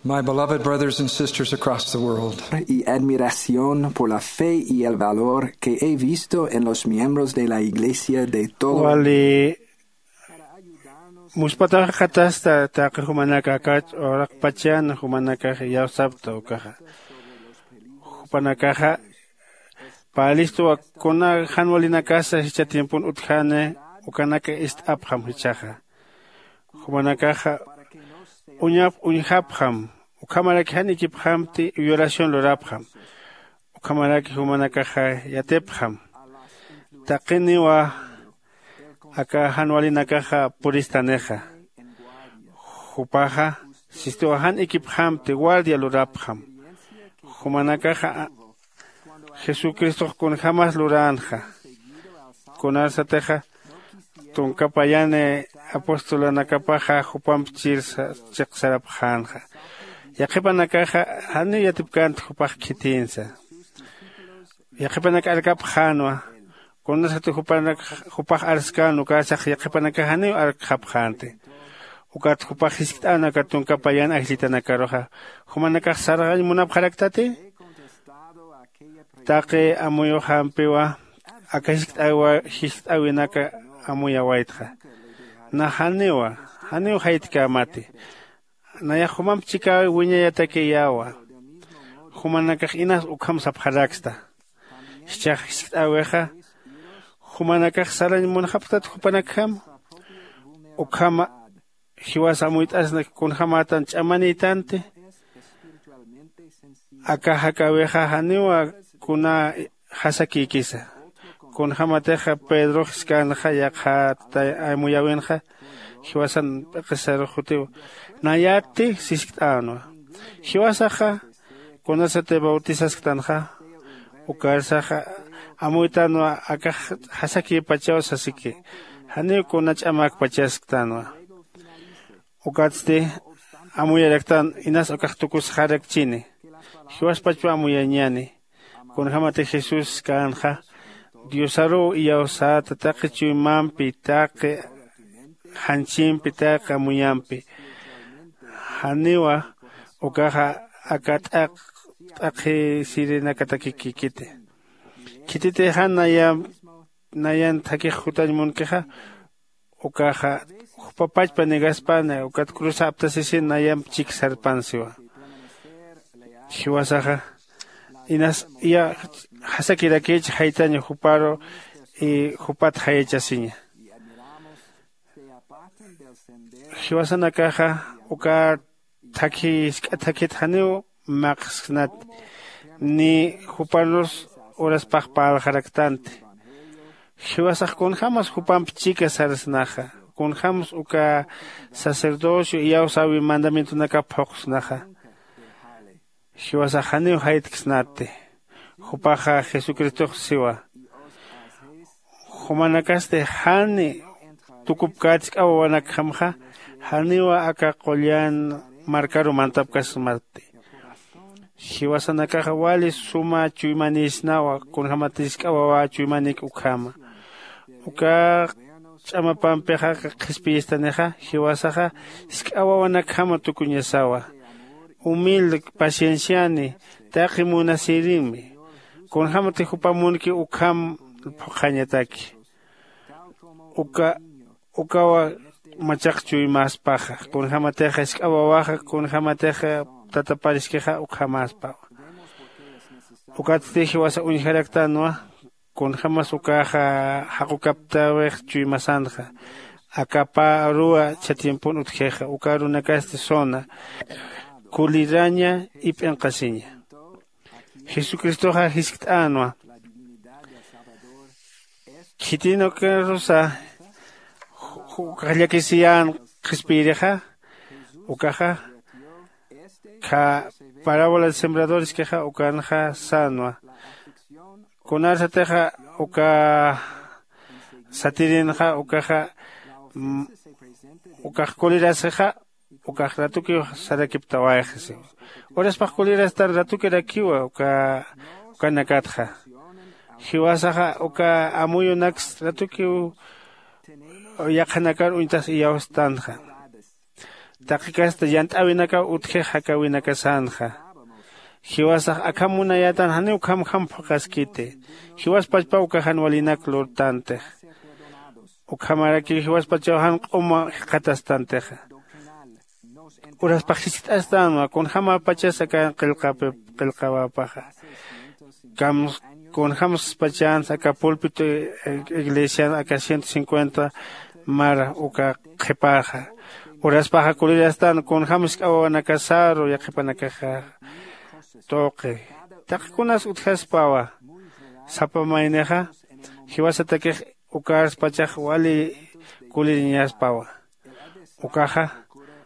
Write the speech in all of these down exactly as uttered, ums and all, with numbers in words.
My beloved brothers and sisters across the world, y admiración por la fe y el valor que he visto en los miembros de la Iglesia de todo wali muspata khatasta ta humanaka kach orak pachan humanaka yausapto kaha humanaka palisto kona hanwalina casa hicha tiempun uthane ukanaka ist abham hichaha humanaka unyap unhapham ukamara khani kiphamti oración lorapham ukamara ki humanaka yatepham taqiniwa aka hanwalina kaha puristaneja hupaja sistohan ekiphamti guardia lorapham humanaka Jesucristo con jamás luranja con arsateja ton kapayane apóstola nakapaja hupam chirsa cheksarapjanja yaqipanakaja hani yatipkant hupaj kitinsa yaqipanak alkapjanwa con arsatu hupanak hupaj arskanu kasaj yaqipanaka hani arkapjante ukat hupaj hiskitana katun kapayan ajlitanakaroja humanaka sargal munapjaraktate Take amuyo hampewa akashik awa hist awinaka amuya waitha na hanewa haneu haitka mate na ya humam chika winya yatake yawa humanaka inas ukham sapharaksta shach hist aweha humanaka salan mun haptat hupanakam ukhama hiwas amuit asna kun hamatan chamanitante akahaka weha hanewa kuna hasaki kisa kun hamateja Pedro skan hayakha ta muyawenja hiwasan qasaro khutiu nayati siskano hiwasaja kunasate bautizas tanja ukarsaja amuitano akah hasaki pachaos asiki hani kunach amak pachas tano ukatste amuyarektan inas akahtukus harek chini hiwas pachu amuyanyani con jamate Jesús canja Diosaro y ausa tatake chuimampi take hanchim pitaka muyampi haniwa okaja akatak ake sirena kataki kikite kitite hanayam nayan take jutajmun keja okaja papach panegaspana okat cruza aptasisi nayam chik sarpansiwa hiwasaja inas ya hasakira kech haitaño juparo y jupat hayachasiña hiwasana kaja uka taki taki thaneu maxnat ni juparos horas pajpal jaraktante hiwasak con jamas jupam chica sarsnaja con jams uka sacerdocio y ausawi mandamiento naka poxnaja hiwasajani haitksnate hupaja Jesucristo siwa humanakaste hani tukupkatsk awanakhamja haniwa aka qollan markaru mantapkas marte hiwasanaka wali suma chuimanisnawa kun hamatiska awa chuimanik ukhama uka chama pampeja qispistaneja hiwasaja skawawanakama tukunyasawa humilde pacienciani taqi munasirimi con hamate hupamunki ukham phanyataki uka ukawa machaqchuy mas paja con hamate awawaja con hamate tatapariskija ukhamas pa ukatsteji wasa unjaraktanwa con hamas ukaja haqukaptawe chuy masanja akapa rua chatiempun utjeja ukarunakaste zona kuliraña y pencasiña. Jesucristo ha hisktanwa. Kitino que rosa, kaya kisiyan kispireja, ukaja, ka parábola de sembradores keja ukanja sanwa. Konarsa teja uka satirinja ukaja ukaj koliraseja ukaj ratuki sarakiptawaejese. Horas pakulira estar ratuki rakiwa uka uka nakatja. Hiwasaja uka amuyo nax ratuki yakanakar untas iyawstanja. Takikasta yantawinaka utje hakawinaka sanja. Hiwasaq akamunayatan haniw kam kam pakaskite. Hiwas pachpa ukahan walinak lurtante. Ukamaraki hiwas pachahan qoma katastante. Uras pajisit astan con hama pachasa kan qilqape qilqawapaja. Kam con hams pachan aka púlpito iglesia aka ciento cincuenta mar uka qepaja. Uras paja kulir astan con hams kawana kasaro ya qepanaka toque. Takunas utjas pawa. Sapa maineja. Hiwasatake ukars pachaj wali kuliriñas pawa. Ukaja.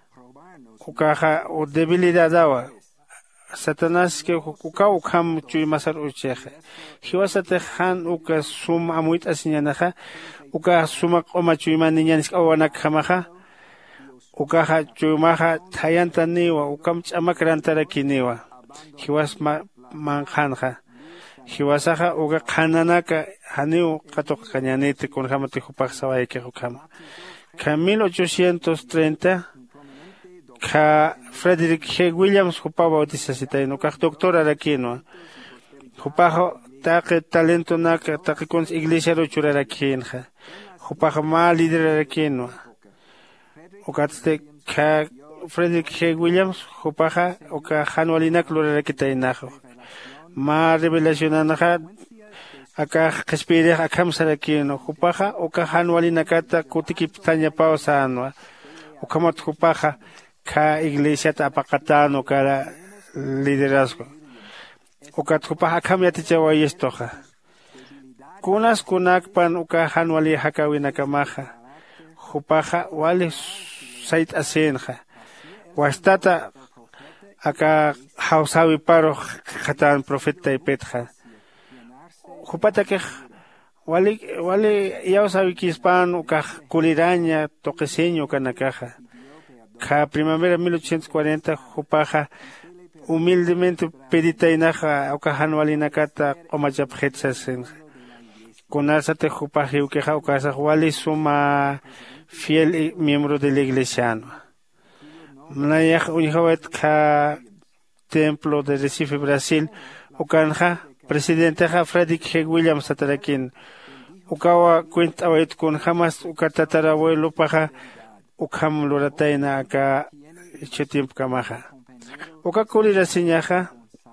Ukaja o debilidad dawa. Satanás que uka ukam chuy masar ucheja. Hiwasate han uka sum amuit asiñanaja. Uka suma oma chuyman niñanis awanak jamaja. Ukaja chuymaja tayanta niwa. Ukam chamakrantara kiniwa. Hiwas ma manjanja. Hiwasaja uga kananaka haniu katok kañanete con jamate jupaj sawai que jukama. Ka mil ochocientos treinta ka Frederick G. Williams jupa bautizasita no ka doctora rakino. Jupajo taque talento naka taque con iglesia ro churarakinja. Jupajo ma líder rakino. Ukaste ka Frederick G. Williams, Jupaja, Oka Hanwalina Clorakitainajo. Ma revelacionanaja, Aka Caspire, Akam Sarakino, Jupaja, Oka Hanwalina Kata, Kutikip Tanya Pausa Anua, Okamat Jupaja, Ka Iglesia Tapacatano, Kara liderazgo. Okat Jupaja Kamiatichawa Yestoja. Kunas Kunakpan, Oka Hanwali Hakawina Kamaja. Jupaja, Wale Sait Asenja. Wastata aka hausawi paro khatan profeta y petja. Jupata que wali wali yausawi kispan uka kuliraña toqueseño kanakaja. Ka primavera mil ochocientos cuarenta jupaja humildemente pedita inaja uka hanwalina kata omachapjetsasen. Kunasate jupaje ukeja ukasa wali suma fiel miembro de la iglesia. Mnayaj unjawet ka templo de Recife, Brasil, ukanja presidente ja Frederick G. Williams atarakin. Ukawa cuenta awet con jamás ukatatarabuelo paja ukam lorataina aka hecho tiempo kamaja. Uka kulira siñaja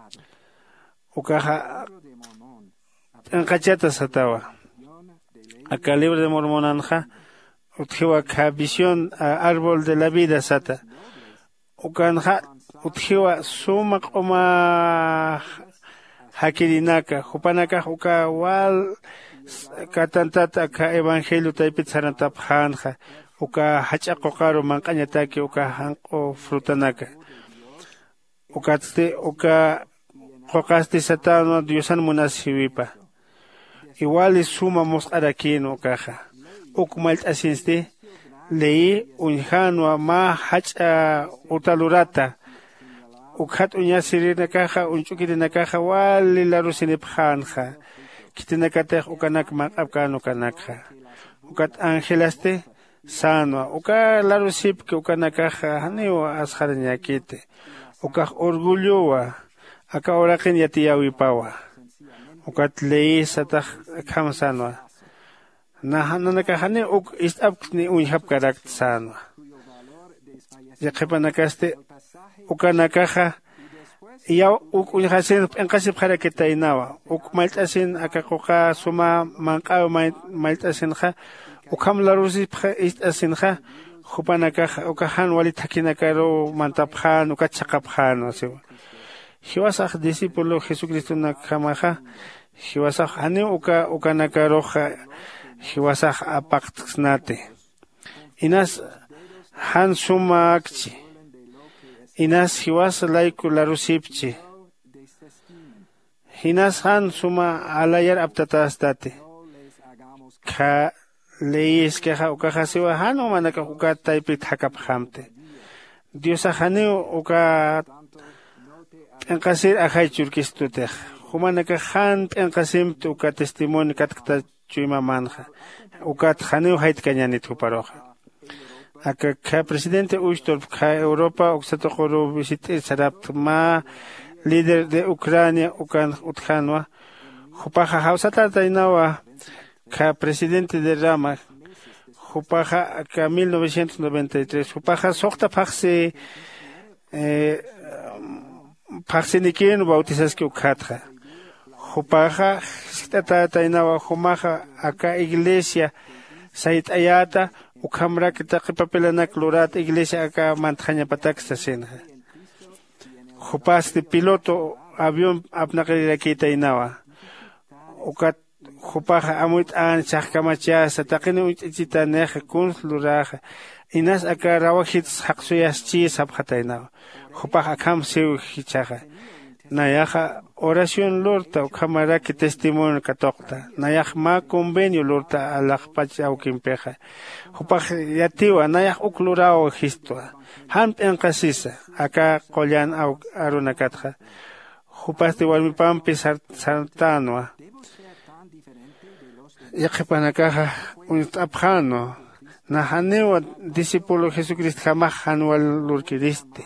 ukaja en cachata satawa. Aka libro de Mormonanja utjiwa ka visión árbol de la vida sata. Ukanja utjiwa sumak oma hakirinaka hupanaka uka wal katantata ka evangelio taipit sarantap hanja uka hachako karo mankañataki uka hanko frutanaka ukaste uka qoqasti satano diosan munasiwipa igual suma mosqarakino ukaja ukmalt asinste leí unjanua ma hacha utalurata ukhat unya sirina kaja unchukirina kaja wali la rusine phanja kitina katej ukanak maqapkano kanakja ukat angelaste sanwa uka la rusip que ukanakaja haneo asharnya kite ukaj orgullowa aka oraqin yatiyawi pawa ukat leí sataj khamsanwa Nahanaka hane uk istap ni unhap karak sanwa. Yakepanakaste ukanakaja yaw uk unhasin enkasip haraketa inawa. Uk maltasin akakoka suma mankaw maltasin ha ukam larusi istasin ha hupanakaja ukahan wali takinakaro mantaphan ukachakaphan asiwa. Hiwasaj discípulo Jesucristo nakamaja hiwasaj hane uka ukanakaroja hiwasaj apaqtsnate. Inas han sumakchi. Inas hiwas laiku larusipchi. Inas han suma alayar aptatastate. Ka leis que ha uka siwa hanu manaka uka taipit hakaphamte. Dios haneu uka enkasir ahay churkistutej. Humanaka han enkasim uka testimonio katkta Chuima manja, ukat haneu hait kañanit huparoja. Acá ka presidente Ushtor ka Europa oxatokoro visite sarap ma líder de Ucrania ukan utjanwa. Jupaja hausata tainawa ka presidente de Rama. Jupaja ka mil novecientos noventa y tres. Jupaja sokta paxe eh paxe nikien bautizas que ukatra. Jupaja stata tainawa jumaja acá iglesia Sait ayata ukamra kita papelana clorat iglesia acá mantaña pataxa sena. Jupas de piloto avión apnaquera kita inawa. Ukat jupaja amuit an chakamacha sataqene uchita neja kun luraja. Inas acá rawahit haksuyas chi sabhata inawa. Jupaja akam seu hichaja. Nayaja oración lorta ukamara que testimonio katokta. Nayaj ma convenio lorta alakpach au kimpeja. Jupaj yatiwa nayaj uklurao histua. Hamp en casisa acá collan au arunakatja. Jupas de walmipampi sartanoa. Yakipanakaja un abjano. Nahanewa discípulo Jesucristo jamás janual lurkiriste.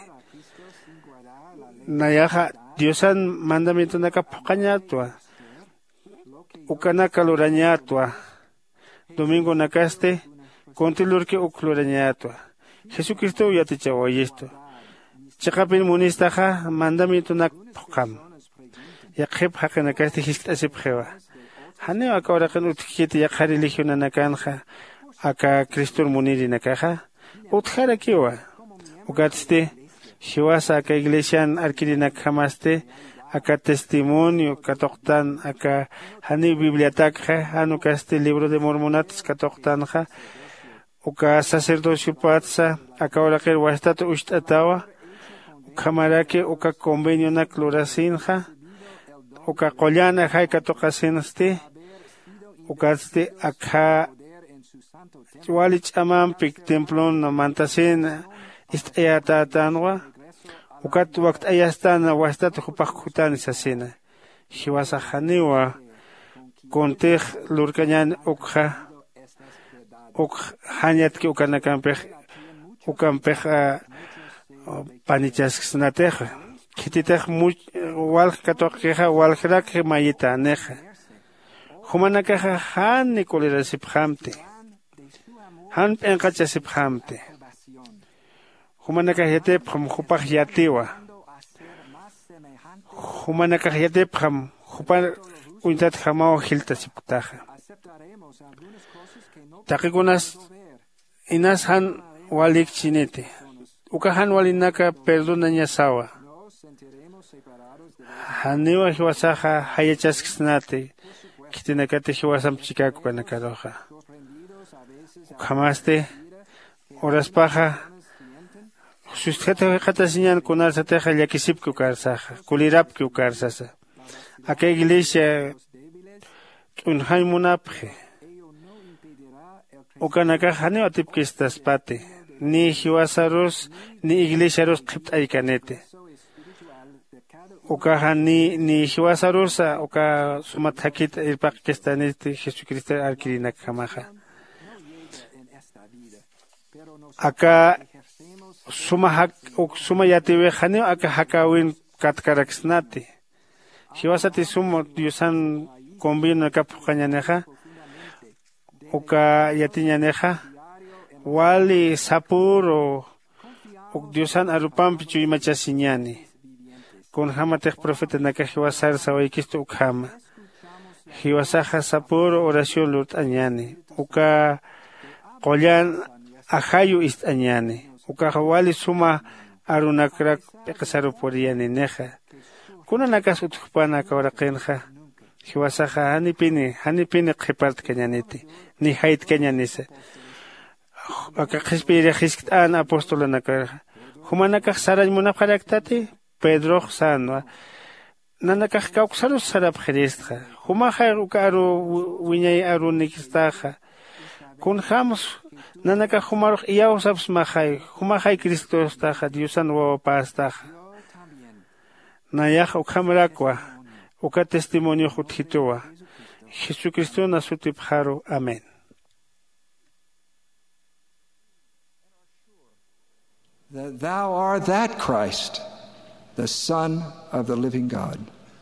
Nayaja Diosan mandamiento naka pokañatua. Ukanaka lurañatua. Domingo nakaste contilurke uklurañatua. Jesucristo yatichawa esto. Chakapin munistaja mandamiento nak pokam. Yakep haka nakaste hiskasip jewa. Haneo akora kan utkiti yakha religion nakanja. Aka Cristo muniri nakaja. Utkara kiwa. Ugatste Hiwasa acá iglesia arquirina jamaste, acá testimonio, catoctan, acá hani biblioteca, hanu caste libro de mormonatos catoctanja, uka sacerdocio patsa, acá ora que huastato ustatawa, ukamarake, uka convenio na cloracinja, uka collana hay catocasenste, ukaste acá walich amampik templon na mantasena, Ist ayata tanwa ukat wakt ayastana wastat khupaq khutan sasena hiwasa khaniwa kontej lurkañan ukha uk hanyat ki ukana kampej ukampej panichas snatej kititej much wal katok keha wal khrak mayita neja khumanaka han nikolera siphamte han penqacha siphamte Humanaka yate pram hupach yatiwa. Humanaka yate pram hupar untat hamao hilta siputaja. Takikunas inas han walik chinete. Ukahan walinaka perdona nyasawa. Haniwa hiwasaja hayachas kisnate. Kitinakate hiwasam chikaku kanakaroja. Ukamaste oraspaja. Sustete katasiñan kunar sateja yakisip que ukarsaja, kulirap que ukarsasa. Acá iglesia unhay munapje. Ukanaka haneo atip que estas pate. Ni hiwasaros, ni iglesia ros kipt aikanete. Uka ni ni hiwasarosa, uka sumatakit irpak que estanete Jesucristo arquirina kamaja. Acá Suma hak suma yatiwe haneo aka hakawin katkaraksnati. Hiwasati sumo diosan convino kapukañaneja. Uka yatiñaneja. Wali sapuro. Uk diosan arupampi chuyimachasiñani. Con hamatek profeta naka hiwasar sawaikisto ukhama. Hiwasaja sapuro oración lut añani. Uka kollan ahayu ist añani. Ukahawali suma arunakrak pekasaru poriani neja. Kuna nakas utukpana kaurakenja. Hiwasaja hanipini, hanipini khipart kanyaniti. Ni hait kanyanisa. Akakispiri hiskit an apostola nakar. Humanakak saraj munapharaktate, Pedro sanwa. Nanakak kauksaru sarap kheristja. Humahar ukaru wiñay arunikistaja. Kun hamos Nanaka humaruk iyaw sabs mahay, humahay Kristos taja, Diosan wawapas taja. Nayaj ukhamrakwa, uka testimonio juthitowa. Jesucristo nasutipharu. Amén. that thou art that Christ, the Son of the living God.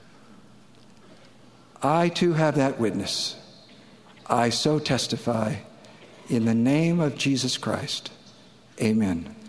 I too have that witness. I so testify in the name of Jesus Christ. Amen.